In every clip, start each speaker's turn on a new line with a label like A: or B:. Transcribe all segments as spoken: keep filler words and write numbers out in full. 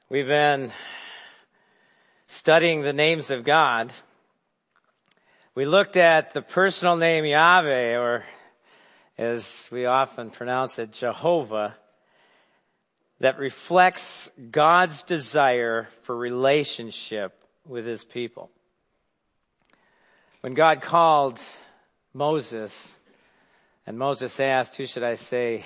A: We've been studying the names of God. We looked at the personal name Yahweh, or as we often pronounce it, Jehovah, that reflects God's desire for relationship with his people. When God called Moses, and Moses asked, "Who should I say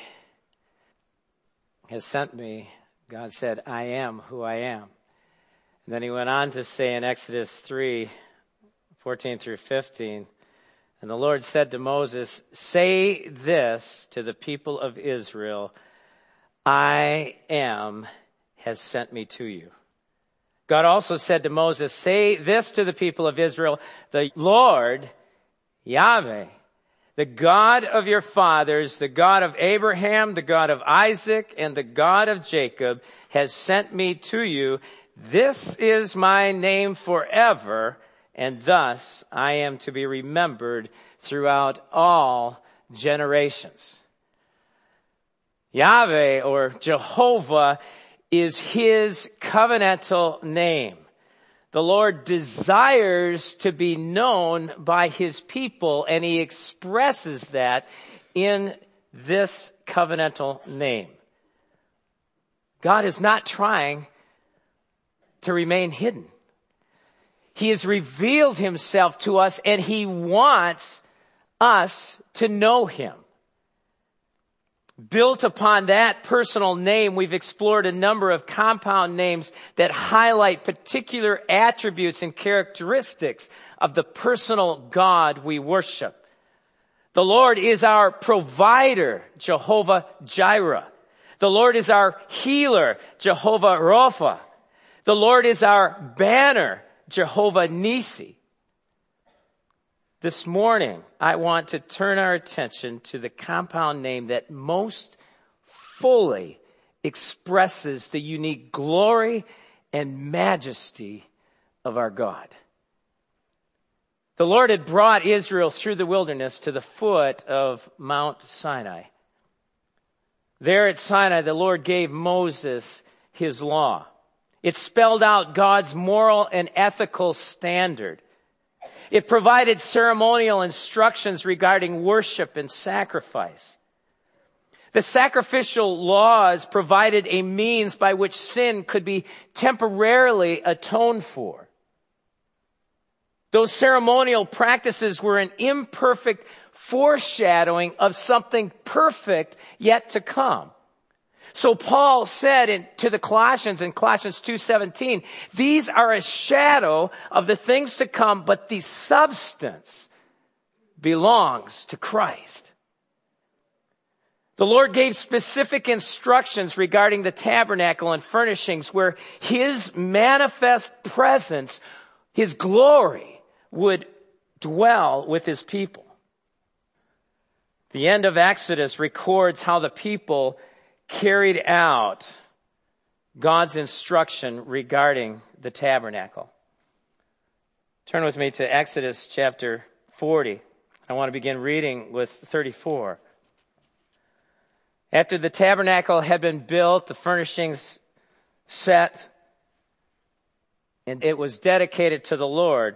A: has sent me?" God said, "I am who I am." And then he went on to say in Exodus three, fourteen through fifteen, and the Lord said to Moses, "Say this to the people of Israel, I am has sent me to you." God also said to Moses, "Say this to the people of Israel, the Lord, Yahweh, the God of your fathers, the God of Abraham, the God of Isaac, and the God of Jacob has sent me to you. This is my name forever, and thus I am to be remembered throughout all generations." Yahweh, or Jehovah, is his covenantal name. The Lord desires to be known by his people, and he expresses that in this covenantal name. God is not trying to remain hidden. He has revealed himself to us, and he wants us to know him. Built upon that personal name, we've explored a number of compound names that highlight particular attributes and characteristics of the personal God we worship. The Lord is our provider, Jehovah Jireh. The Lord is our healer, Jehovah Rapha. The Lord is our banner, Jehovah Nisi. This morning, I want to turn our attention to the compound name that most fully expresses the unique glory and majesty of our God. The Lord had brought Israel through the wilderness to the foot of Mount Sinai. There at Sinai, the Lord gave Moses his law. It spelled out God's moral and ethical standard. It provided ceremonial instructions regarding worship and sacrifice. The sacrificial laws provided a means by which sin could be temporarily atoned for. Those ceremonial practices were an imperfect foreshadowing of something perfect yet to come. So Paul said in, to the Colossians in Colossians two seventeen, "These are a shadow of the things to come, but the substance belongs to Christ." The Lord gave specific instructions regarding the tabernacle and furnishings where his manifest presence, his glory, would dwell with his people. The end of Exodus records how the people carried out God's instruction regarding the tabernacle. Turn with me to Exodus chapter forty. I want to begin reading with thirty-four. After the tabernacle had been built, the furnishings set, and it was dedicated to the Lord.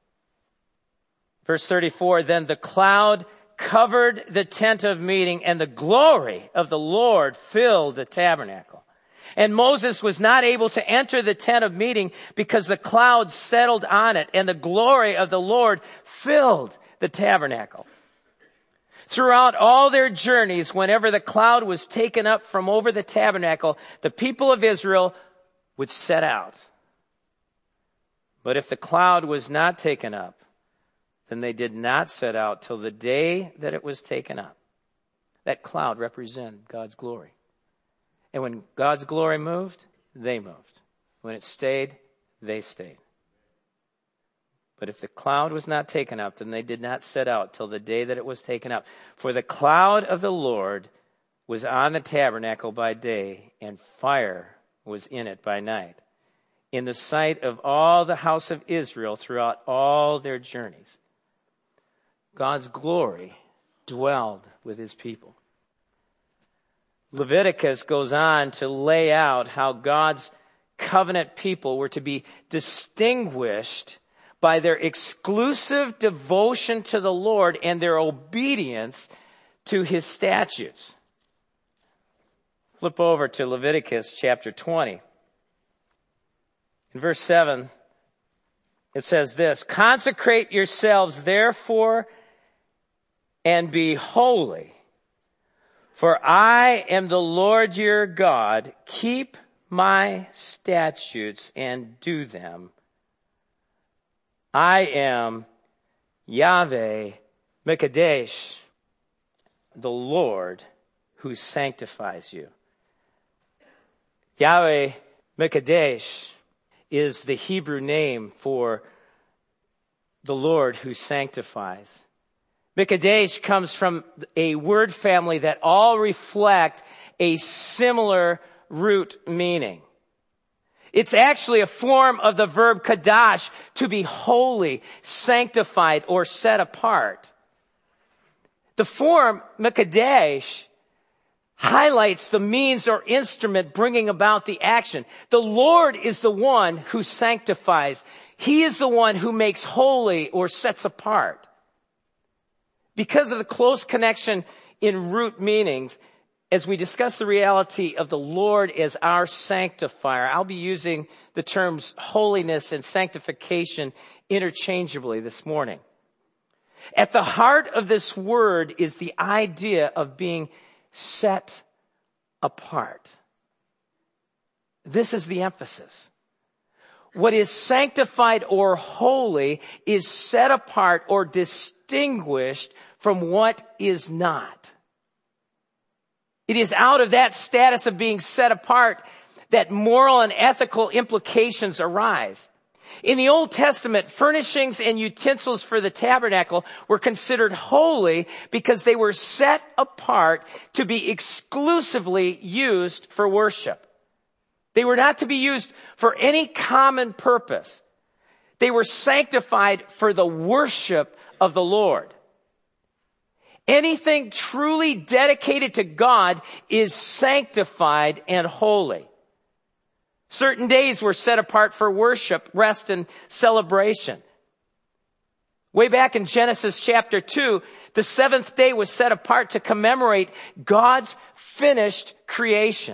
A: Verse thirty-four, "Then the cloud covered the tent of meeting, and the glory of the Lord filled the tabernacle. And Moses was not able to enter the tent of meeting because the cloud settled on it, and the glory of the Lord filled the tabernacle. Throughout all their journeys, whenever the cloud was taken up from over the tabernacle, the people of Israel would set out. But if the cloud was not taken up, then they did not set out till the day that it was taken up." That cloud represented God's glory. And when God's glory moved, they moved. When it stayed, they stayed. But if the cloud was not taken up, then they did not set out till the day that it was taken up. For the cloud of the Lord was on the tabernacle by day, and fire was in it by night, in the sight of all the house of Israel throughout all their journeys. God's glory dwelled with his people. Leviticus goes on to lay out how God's covenant people were to be distinguished by their exclusive devotion to the Lord and their obedience to his statutes. Flip over to Leviticus chapter twenty. In verse seven, it says this, consecrate yourselves therefore and be holy, for I am the Lord your God. Keep my statutes and do them. I am Yahweh Mekadesh, the Lord who sanctifies you. Yahweh Mekadesh is the Hebrew name for the Lord who sanctifies. Mekadesh comes from a word family that all reflect a similar root meaning. It's actually a form of the verb kadash, to be holy, sanctified, or set apart. The form mekadesh highlights the means or instrument bringing about the action. The Lord is the one who sanctifies. He is the one who makes holy or sets apart. Because of the close connection in root meanings, as we discuss the reality of the Lord as our sanctifier, I'll be using the terms holiness and sanctification interchangeably this morning. At the heart of this word is the idea of being set apart. This is the emphasis. What is sanctified or holy is set apart or distinguished from what is not. It is out of that status of being set apart that moral and ethical implications arise. In the Old Testament, furnishings and utensils for the tabernacle were considered holy because they were set apart to be exclusively used for worship. They were not to be used for any common purpose. They were sanctified for the worship of the Lord. Anything truly dedicated to God is sanctified and holy. Certain days were set apart for worship, rest, and celebration. Way back in Genesis chapter two, the seventh day was set apart to commemorate God's finished creation.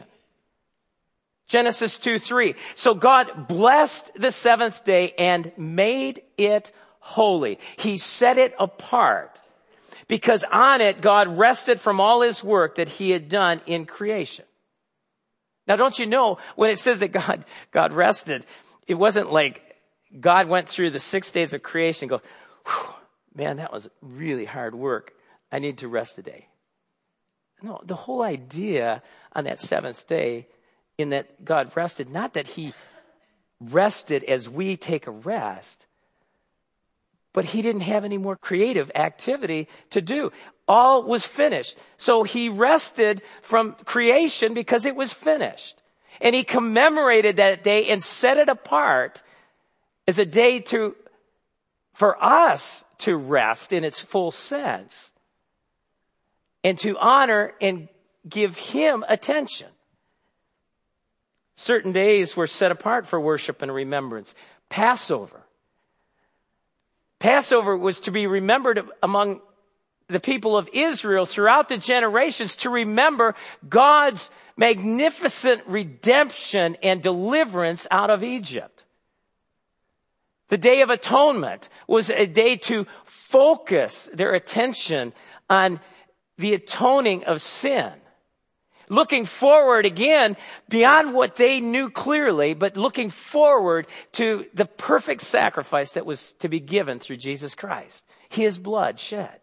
A: Genesis two three. So God blessed the seventh day and made it holy. He set it apart because on it God rested from all his work that he had done in creation. Now, don't you know, when it says that God, God rested, it wasn't like God went through the six days of creation and go, man, that was really hard work. I need to rest today. No, the whole idea on that seventh day in that God rested, not that he rested as we take a rest, but he didn't have any more creative activity to do. All was finished. So he rested from creation because it was finished. And he commemorated that day and set it apart as a day to, for us to rest in its full sense and to honor and give him attention. Certain days were set apart for worship and remembrance. Passover. Passover was to be remembered among the people of Israel throughout the generations to remember God's magnificent redemption and deliverance out of Egypt. The Day of Atonement was a day to focus their attention on the atoning of sin. Looking forward again beyond what they knew clearly, but looking forward to the perfect sacrifice that was to be given through Jesus Christ. His blood shed.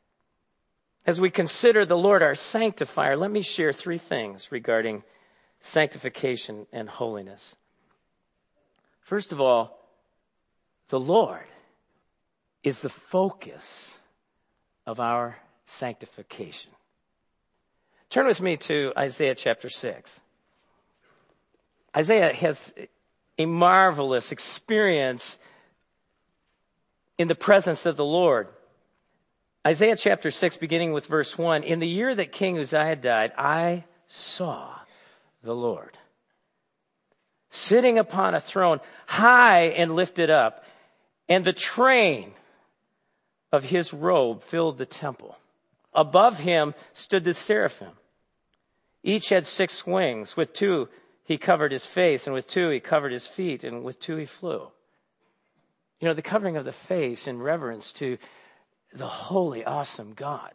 A: As we consider the Lord our sanctifier, let me share three things regarding sanctification and holiness. First of all, the Lord is the focus of our sanctification. Turn with me to Isaiah chapter six. Isaiah has a marvelous experience in the presence of the Lord. Isaiah chapter six, beginning with verse one. In the year that King Uzziah died, I saw the Lord sitting upon a throne, high and lifted up, and the train of his robe filled the temple. Above him stood the seraphim. Each had six wings. With two he covered his face, and with two he covered his feet, and with two he flew. You know, the covering of the face in reverence to the holy, awesome God.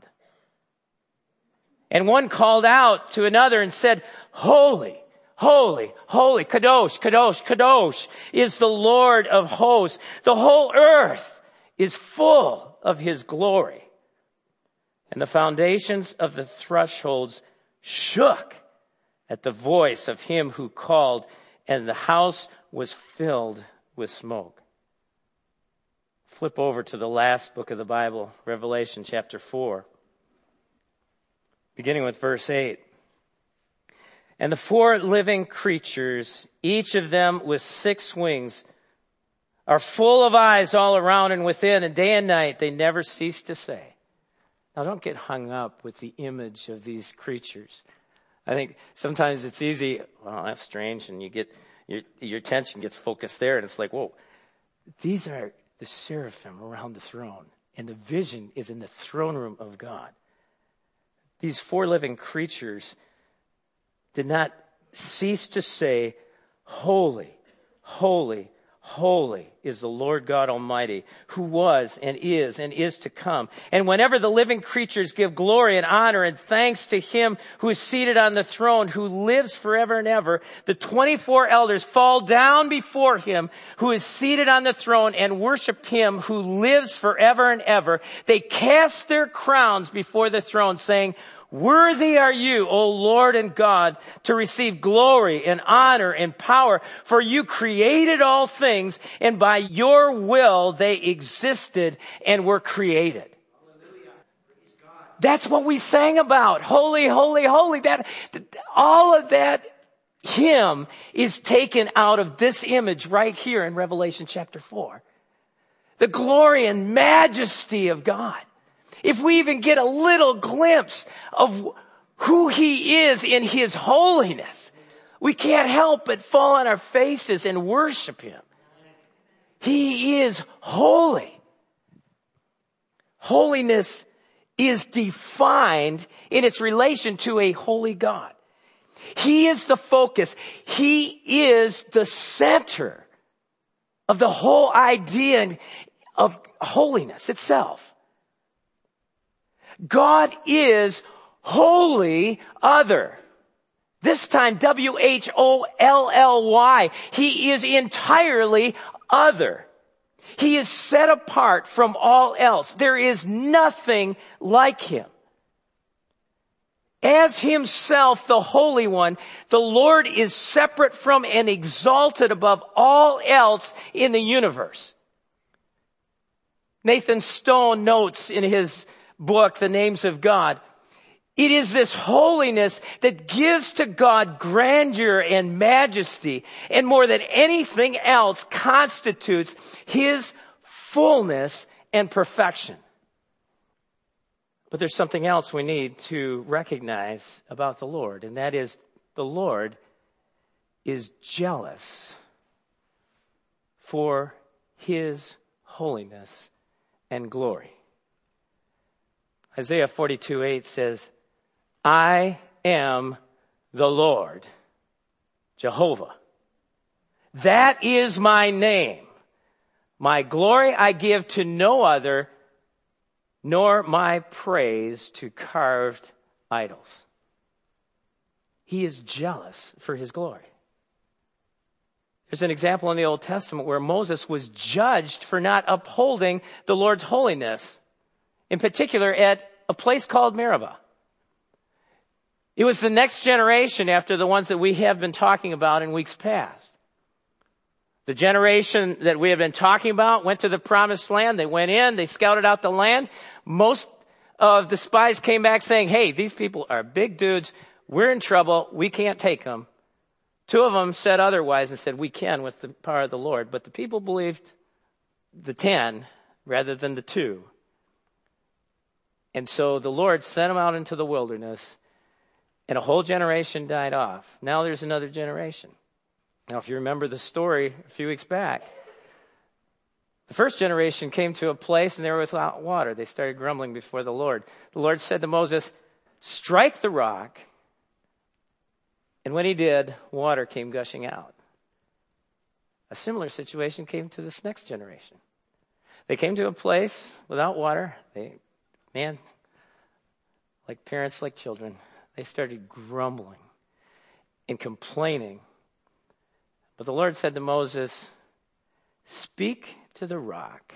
A: And one called out to another and said, Holy, holy, holy, kadosh, kadosh, kadosh is the Lord of hosts. The whole earth is full of his glory. And the foundations of the thresholds shook at the voice of him who called, and the house was filled with smoke. Flip over to the last book of the Bible, Revelation chapter four, beginning with verse eight. And the four living creatures, each of them with six wings, are full of eyes all around and within, and day and night they never cease to say. Now don't get hung up with the image of these creatures. I think sometimes it's easy, well, that's strange, and you get, your, your attention gets focused there, and it's like, whoa, these are the seraphim around the throne, and the vision is in the throne room of God. These four living creatures did not cease to say, Holy, holy, holy is the Lord God Almighty, who was and is and is to come. And whenever the living creatures give glory and honor and thanks to him who is seated on the throne, who lives forever and ever, the twenty-four elders fall down before him who is seated on the throne and worship him who lives forever and ever. They cast their crowns before the throne, saying, Worthy are you, O Lord and God, to receive glory and honor and power, for you created all things, and by your will they existed and were created. That's what we sang about. Holy, holy, holy. That, all of that hymn is taken out of this image right here in Revelation chapter four. The glory and majesty of God. If we even get a little glimpse of who he is in his holiness, we can't help but fall on our faces and worship him. He is holy. Holiness is defined in its relation to a holy God. He is the focus. He is the center of the whole idea of holiness itself. God is wholly other. This time W H O L L Y. He is entirely other. He is set apart from all else. There is nothing like him. As himself, the Holy One, the Lord is separate from and exalted above all else in the universe. Nathan Stone notes in his book, The Names of God, it is this holiness that gives to God grandeur and majesty, and more than anything else constitutes his fullness and perfection. But there's something else we need to recognize about the Lord, and that is the Lord is jealous for his holiness and glory. Isaiah forty-two eight says, I am the Lord, Jehovah. That is my name. My glory I give to no other, nor my praise to carved idols. He is jealous for his glory. There's an example in the Old Testament where Moses was judged for not upholding the Lord's holiness, in particular at a place called Meribah. It was the next generation after the ones that we have been talking about in weeks past. The generation that we have been talking about went to the promised land. They went in, they scouted out the land. Most of the spies came back saying, hey, these people are big dudes. We're in trouble. We can't take them. Two of them said otherwise and said, we can with the power of the Lord. But the people believed the ten rather than the two. And so the Lord sent them out into the wilderness, and a whole generation died off. Now there's another generation. Now, if you remember the story a few weeks back, the first generation came to a place and they were without water. They started grumbling before the Lord. The Lord said to Moses, strike the rock. And when he did, water came gushing out. A similar situation came to this next generation. They came to a place without water. They, man, like parents, like children, they started grumbling and complaining. But the Lord said to Moses, speak to the rock.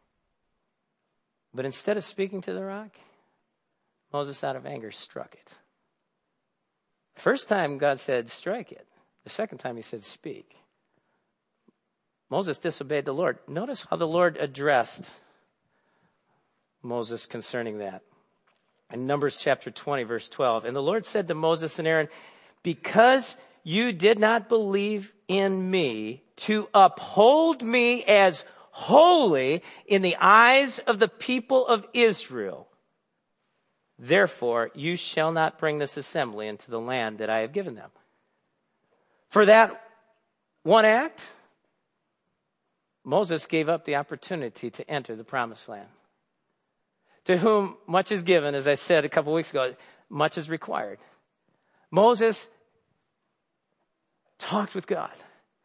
A: But instead of speaking to the rock, Moses, out of anger, struck it. The first time God said, strike it. The second time he said, speak. Moses disobeyed the Lord. Notice how the Lord addressed Moses concerning that. In Numbers chapter twenty, verse twelve. And the Lord said to Moses and Aaron, because you did not believe in me to uphold me as holy in the eyes of the people of Israel, therefore you shall not bring this assembly into the land that I have given them. For that one act, Moses gave up the opportunity to enter the promised land. To whom much is given, as I said a couple weeks ago, much is required. Moses talked with God.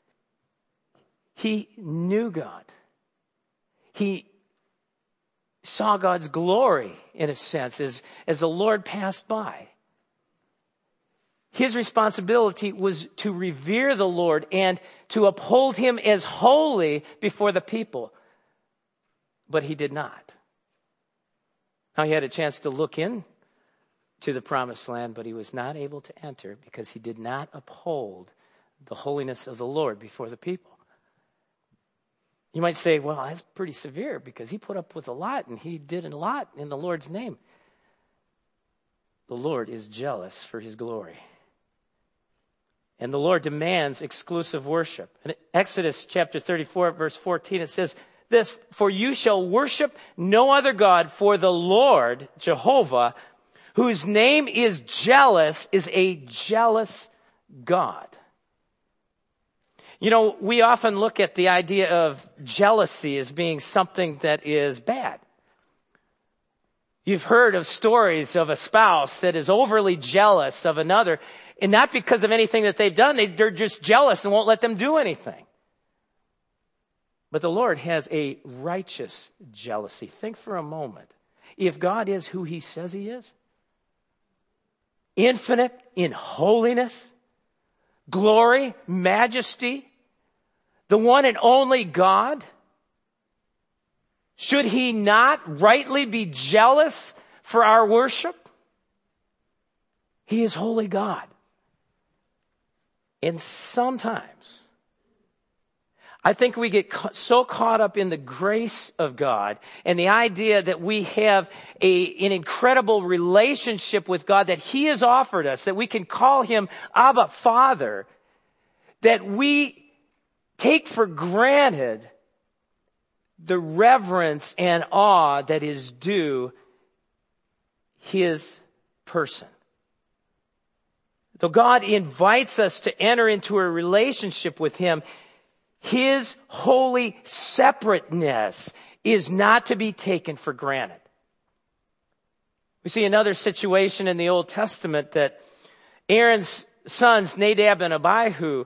A: He knew God. He saw God's glory, in a sense, as, as the Lord passed by. His responsibility was to revere the Lord and to uphold him as holy before the people. But he did not. Now, he had a chance to look in to the promised land, but he was not able to enter because he did not uphold the holiness of the Lord before the people. You might say, well, that's pretty severe because he put up with a lot and he did a lot in the Lord's name. The Lord is jealous for his glory. And the Lord demands exclusive worship. In Exodus chapter thirty-four, verse fourteen, it says this, for you shall worship no other God, for the Lord, Jehovah, whose name is jealous, is a jealous God. You know, we often look at the idea of jealousy as being something that is bad. You've heard of stories of a spouse that is overly jealous of another, and not because of anything that they've done. They, they're just jealous and won't let them do anything. But the Lord has a righteous jealousy. Think for a moment. If God is who he says he is, infinite in holiness, glory, majesty, the one and only God, should he not rightly be jealous for our worship? He is holy God. And sometimes, I think we get so caught up in the grace of God and the idea that we have a, an incredible relationship with God that he has offered us, that we can call him Abba, Father, that we take for granted the reverence and awe that is due his person. Though God invites us to enter into a relationship with him, his holy separateness is not to be taken for granted. We see another situation in the Old Testament that Aaron's sons, Nadab and Abihu,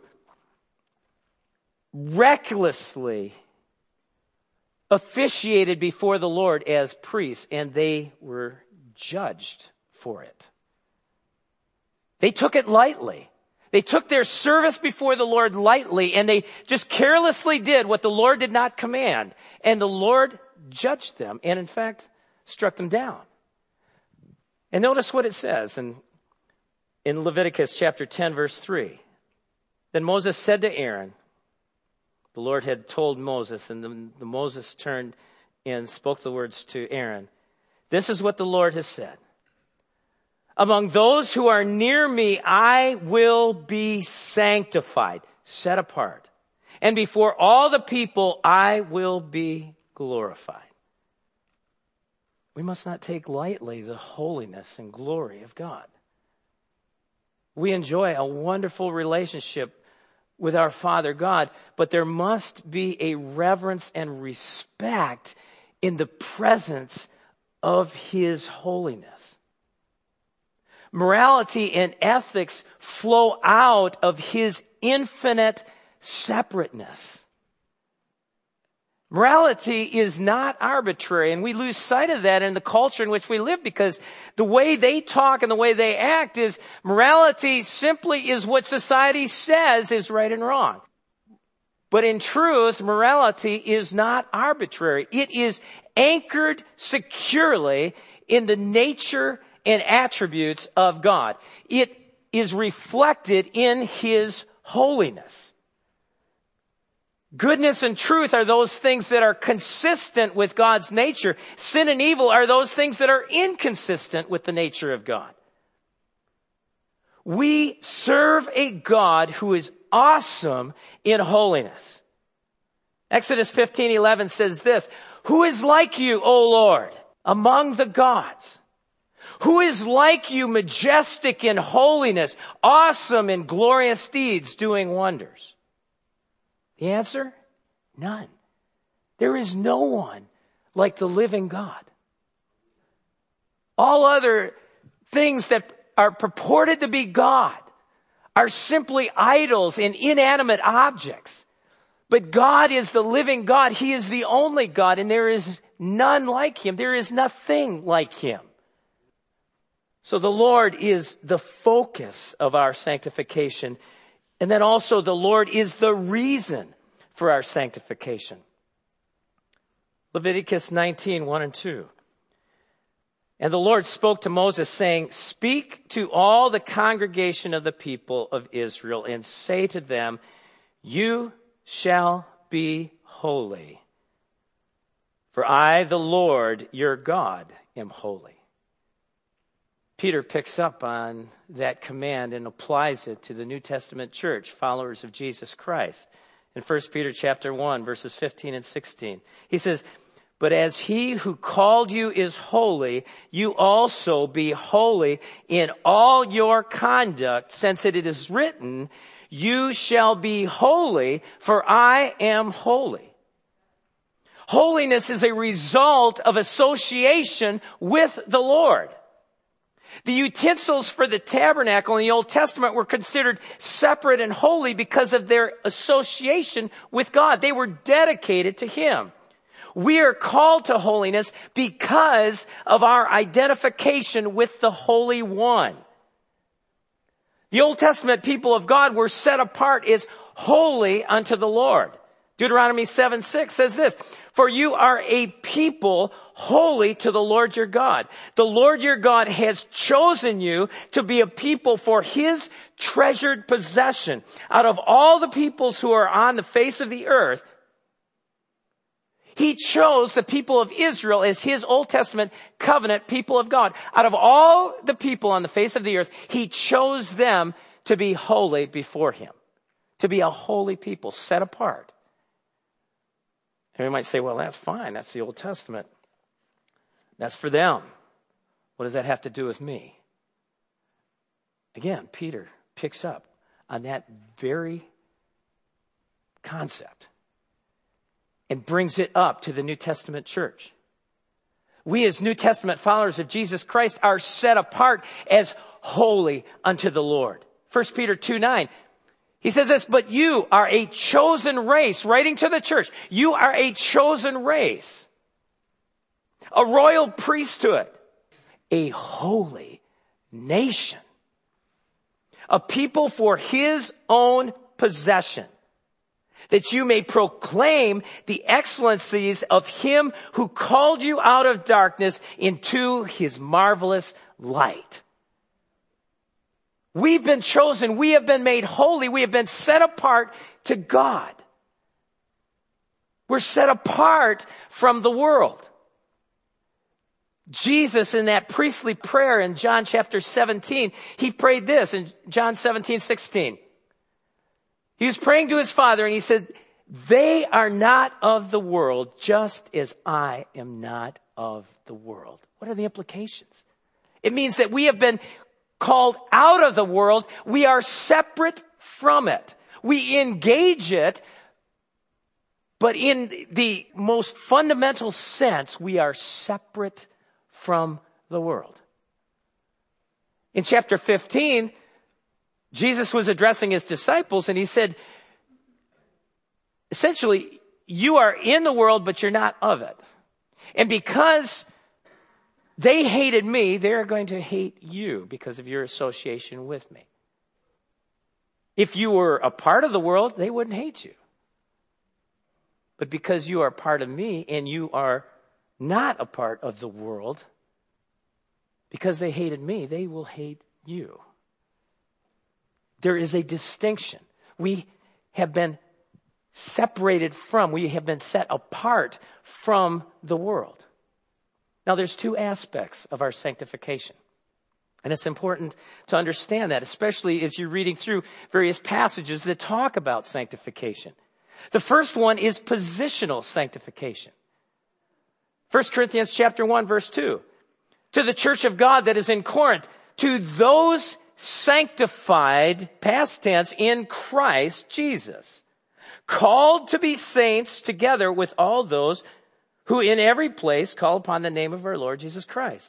A: recklessly officiated before the Lord as priests, and they were judged for it. They took it lightly. They took their service before the Lord lightly, and they just carelessly did what the Lord did not command. And the Lord judged them and, in fact, struck them down. And notice what it says in, in Leviticus chapter ten, verse three. Then Moses said to Aaron, the Lord had told Moses, and the, the Moses turned and spoke the words to Aaron. This is what the Lord has said. Among those who are near me, I will be sanctified, set apart. And before all the people, I will be glorified. We must not take lightly the holiness and glory of God. We enjoy a wonderful relationship with our Father God, but there must be a reverence and respect in the presence of His holiness. Morality and ethics flow out of His infinite separateness. Morality is not arbitrary, and we lose sight of that in the culture in which we live, because the way they talk and the way they act is morality simply is what society says is right and wrong. But in truth, morality is not arbitrary. It is anchored securely in the nature and attributes of God. It is reflected in His holiness. Goodness and truth are those things that are consistent with God's nature. Sin and evil are those things that are inconsistent with the nature of God. We serve a God who is awesome in holiness. Exodus fifteen eleven says this, "Who is like you, O Lord, among the gods? Who is like you, majestic in holiness, awesome in glorious deeds, doing wonders?" The answer? None. There is no one like the living God. All other things that are purported to be God are simply idols and inanimate objects. But God is the living God. He is the only God, and there is none like Him. There is nothing like Him. So the Lord is the focus of our sanctification. And then also the Lord is the reason for our sanctification. Leviticus nineteen, one and two. "And the Lord spoke to Moses, saying, Speak to all the congregation of the people of Israel, and say to them, You shall be holy, for I, the Lord, your God, am holy." Peter picks up on that command and applies it to the New Testament church, followers of Jesus Christ. In First Peter chapter one, verses fifteen and sixteen. He says, "But as He who called you is holy, you also be holy in all your conduct, since it is written, You shall be holy, for I am holy." Holiness is a result of association with the Lord. The utensils for the tabernacle in the Old Testament were considered separate and holy because of their association with God. They were dedicated to Him. We are called to holiness because of our identification with the Holy One. The Old Testament people of God were set apart as holy unto the Lord. Deuteronomy seven six says this, "For you are a people holy to the Lord your God. The Lord your God has chosen you to be a people for His treasured possession. Out of all the peoples who are on the face of the earth, He chose the people of Israel as His Old Testament covenant people of God. Out of all the people on the face of the earth, He chose them to be holy before Him, to be a holy people, set apart." And we might say, well, that's fine. That's the Old Testament. That's for them. What does that have to do with me? Again, Peter picks up on that very concept and brings it up to the New Testament church. We as New Testament followers of Jesus Christ are set apart as holy unto the Lord. First Peter two nine. He says this, "But you are a chosen race," writing to the church. You are a chosen race, a royal priesthood, a holy nation, a people for His own possession, that you may proclaim the excellencies of Him who called you out of darkness into His marvelous light. We've been chosen. We have been made holy. We have been set apart to God. We're set apart from the world. Jesus, in that priestly prayer in John chapter seventeen, He prayed this in John seventeen sixteen. He was praying to His Father and He said, "They are not of the world, just as I am not of the world." What are the implications? It means that we have been called out of the world. We are separate from it. We engage it, but in the most fundamental sense, we are separate from the world. In chapter fifteen, Jesus was addressing his disciples and he said, essentially, you are in the world, but you're not of it. And because they hated me, they're going to hate you because of your association with me. If you were a part of the world, they wouldn't hate you. But because you are part of me and you are not a part of the world, because they hated me, they will hate you. There is a distinction. We have been separated from, we have been set apart from the world. Now, there's two aspects of our sanctification. And it's important to understand that, especially as you're reading through various passages that talk about sanctification. The first one is positional sanctification. First Corinthians chapter one, verse two. To the church of God that is in Corinth, to those sanctified, past tense, in Christ Jesus, called to be saints together with all those who in every place call upon the name of our Lord Jesus Christ,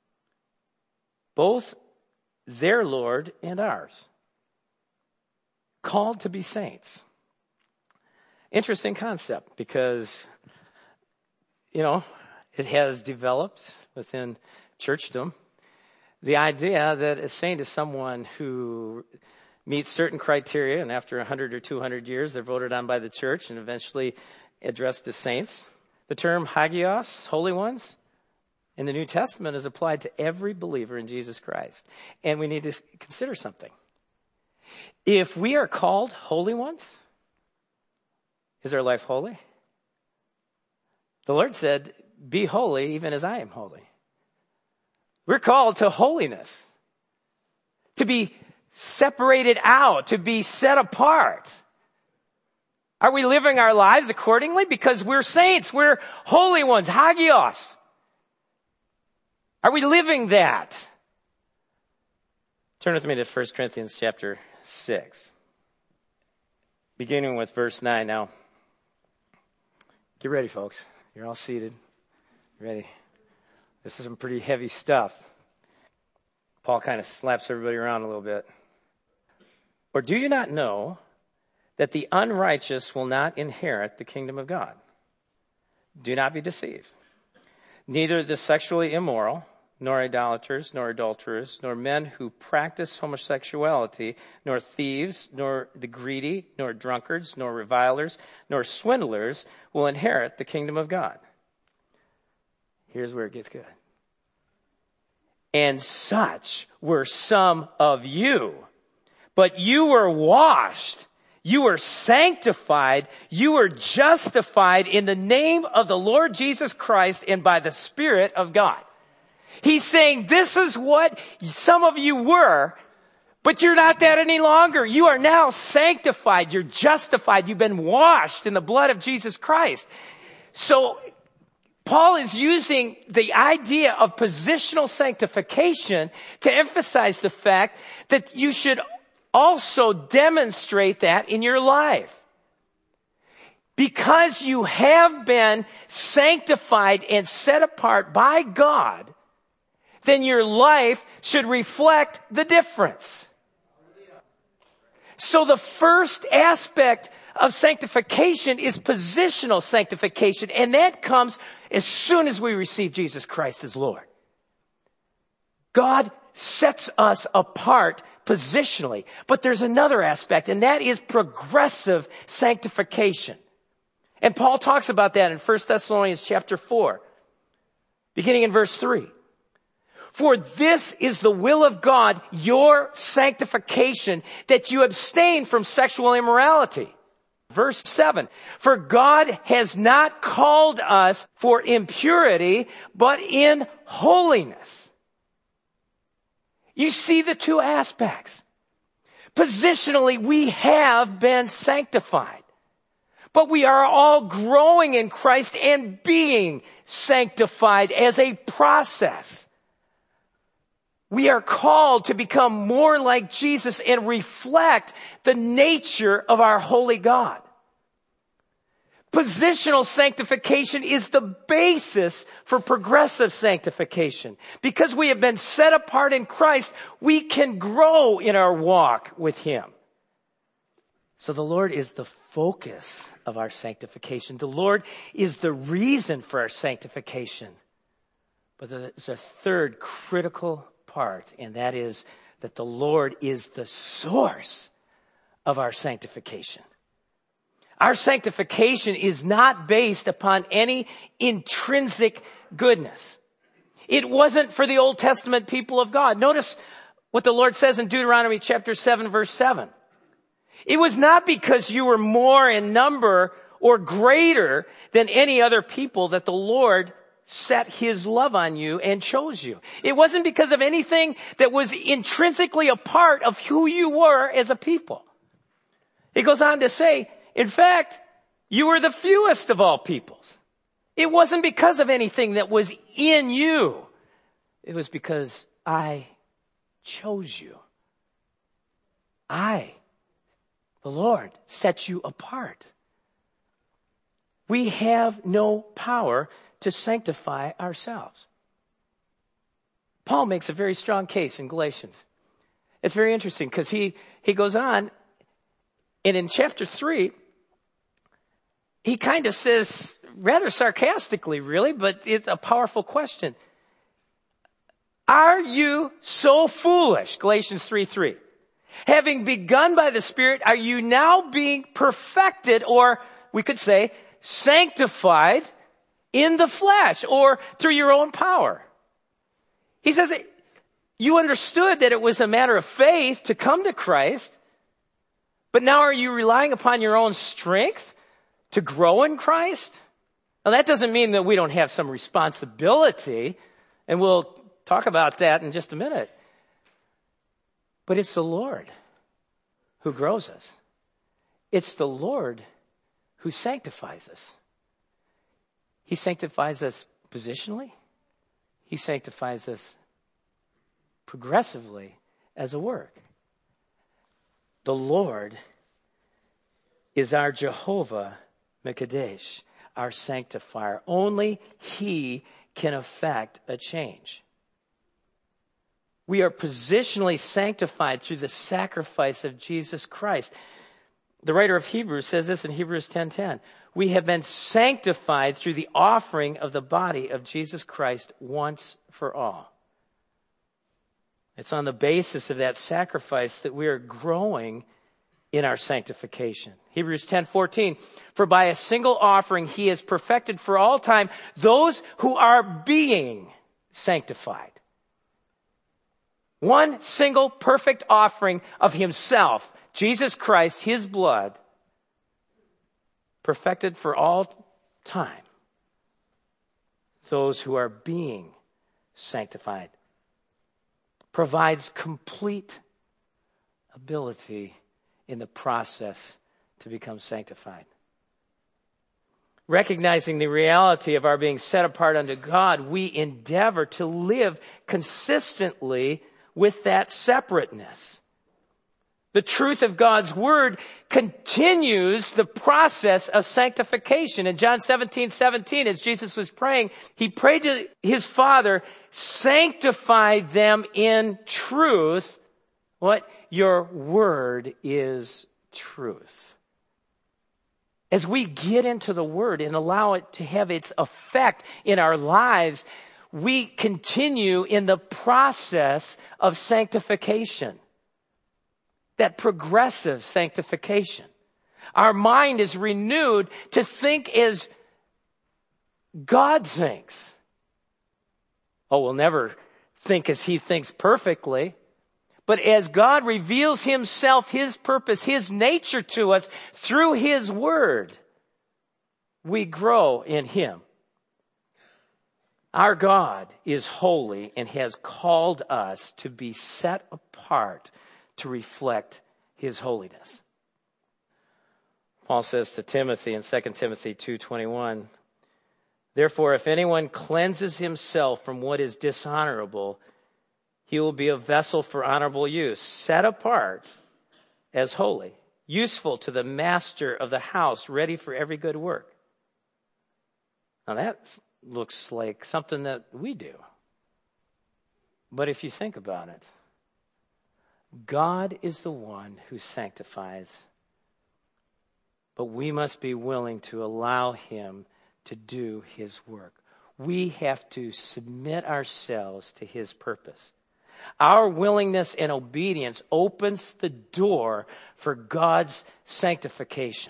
A: both their Lord and ours. Called to be saints. Interesting concept because, you know, it has developed within churchdom the idea that a saint is someone who meets certain criteria, and after one hundred or two hundred years, they're voted on by the church and eventually addressed as saints. The term hagios, holy ones, in the New Testament is applied to every believer in Jesus Christ. And we need to consider something. If we are called holy ones, is our life holy? The Lord said, be holy even as I am holy. We're called to holiness, to be separated out, to be set apart. Are we living our lives accordingly? Because we're saints, we're holy ones, hagios. Are we living that? Turn with me to First Corinthians chapter six, beginning with verse nine. Now, get ready, folks. You're all seated. Ready? This is some pretty heavy stuff. Paul kind of slaps everybody around a little bit. Or do you not know that the unrighteous will not inherit the kingdom of God? Do not be deceived. Neither the sexually immoral, nor idolaters, nor adulterers, nor men who practice homosexuality, nor thieves, nor the greedy, nor drunkards, nor revilers, nor swindlers will inherit the kingdom of God. Here's where it gets good. And such were some of you, but you were washed, you were sanctified, you were justified in the name of the Lord Jesus Christ and by the Spirit of God. He's saying this is what some of you were, but you're not that any longer. You are now sanctified, you're justified, you've been washed in the blood of Jesus Christ. So Paul is using the idea of positional sanctification to emphasize the fact that you should also demonstrate that in your life. Because you have been sanctified and set apart by God, then your life should reflect the difference. So the first aspect of sanctification is positional sanctification, and that comes as soon as we receive Jesus Christ as Lord. God sets us apart positionally. But there's another aspect, and that is progressive sanctification. And Paul talks about that in First Thessalonians chapter four, beginning in verse three. For this is the will of God, your sanctification, that you abstain from sexual immorality. Verse seven, for God has not called us for impurity, but in holiness. You see the two aspects. Positionally, we have been sanctified, but we are all growing in Christ and being sanctified as a process. We are called to become more like Jesus and reflect the nature of our holy God. Positional sanctification is the basis for progressive sanctification. Because we have been set apart in Christ, we can grow in our walk with Him. So the Lord is the focus of our sanctification. The Lord is the reason for our sanctification. But there's a third critical part, and that is that the Lord is the source of our sanctification. Our sanctification is not based upon any intrinsic goodness. It wasn't for the Old Testament people of God. Notice what the Lord says in Deuteronomy chapter seven, verse seven. It was not because you were more in number or greater than any other people that the Lord set His love on you and chose you. It wasn't because of anything that was intrinsically a part of who you were as a people. It goes on to say, in fact, you were the fewest of all peoples. It wasn't because of anything that was in you. It was because I chose you. I, the Lord, set you apart. We have no power to sanctify ourselves. Paul makes a very strong case in Galatians. It's very interesting because he, he goes on, and in chapter three, he kind of says, rather sarcastically really, but it's a powerful question. Are you so foolish? Galatians three three. Having begun by the Spirit, are you now being perfected, or we could say sanctified in the flesh or through your own power? He says, you understood that it was a matter of faith to come to Christ, but now are you relying upon your own strength to grow in Christ? Now that doesn't mean that we don't have some responsibility, and we'll talk about that in just a minute. But it's the Lord who grows us. It's the Lord who sanctifies us. He sanctifies us positionally. He sanctifies us progressively as a work. The Lord is our Jehovah Mekadesh, our sanctifier. Only He can effect a change. We are positionally sanctified through the sacrifice of Jesus Christ. The writer of Hebrews says this in Hebrews ten ten. We have been sanctified through the offering of the body of Jesus Christ once for all. It's on the basis of that sacrifice that we are growing in our sanctification. Hebrews ten fourteen. For by a single offering He has perfected for all time those who are being sanctified. One single perfect offering of Himself, Jesus Christ, His blood, perfected for all time those who are being sanctified, provides complete ability in the process to become sanctified. Recognizing the reality of our being set apart unto God, we endeavor to live consistently with that separateness. The truth of God's Word continues the process of sanctification. In John seventeen seventeen, as Jesus was praying, He prayed to His Father, sanctify them in truth. What? Your Word is truth. As we get into the Word and allow it to have its effect in our lives, we continue in the process of sanctification. That progressive sanctification. Our mind is renewed to think as God thinks. Oh, we'll never think as He thinks perfectly. But as God reveals Himself, His purpose, His nature to us through His Word, we grow in Him. Our God is holy and has called us to be set apart to reflect His holiness. Paul says to Timothy in Second Timothy two twenty-one, therefore, if anyone cleanses himself from what is dishonorable, He will be a vessel for honorable use, set apart as holy, useful to the master of the house, ready for every good work. Now that looks like something that we do. But if you think about it, God is the one who sanctifies. But we must be willing to allow him to do his work. We have to submit ourselves to his purpose. Our willingness and obedience opens the door for God's sanctification.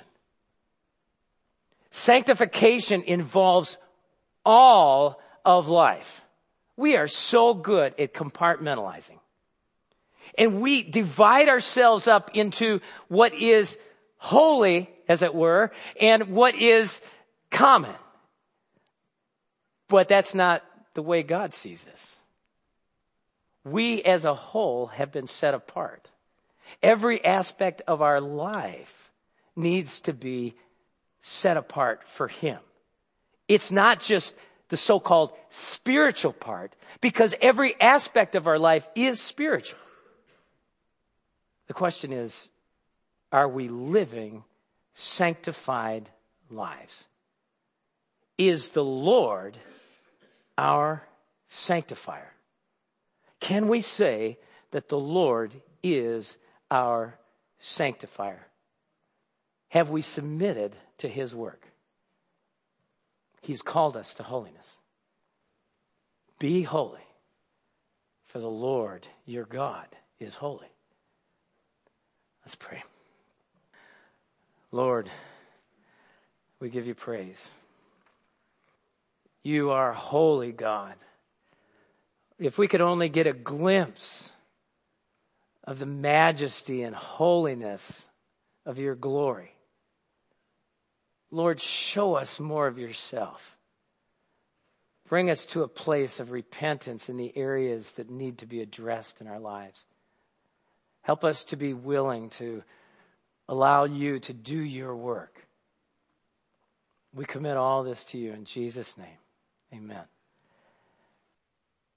A: Sanctification involves all of life. We are so good at compartmentalizing. And we divide ourselves up into what is holy, as it were, and what is common. But that's not the way God sees us. We as a whole have been set apart. Every aspect of our life needs to be set apart for him. It's not just the so-called spiritual part, because every aspect of our life is spiritual. The question is, are we living sanctified lives? Is the Lord our sanctifier? Can we say that the Lord is our sanctifier? Have we submitted to his work? He's called us to holiness. Be holy, for the Lord your God is holy. Let's pray. Lord, we give you praise. You are holy God. If we could only get a glimpse of the majesty and holiness of your glory. Lord, show us more of yourself. Bring us to a place of repentance in the areas that need to be addressed in our lives. Help us to be willing to allow you to do your work. We commit all this to you in Jesus' name. Amen.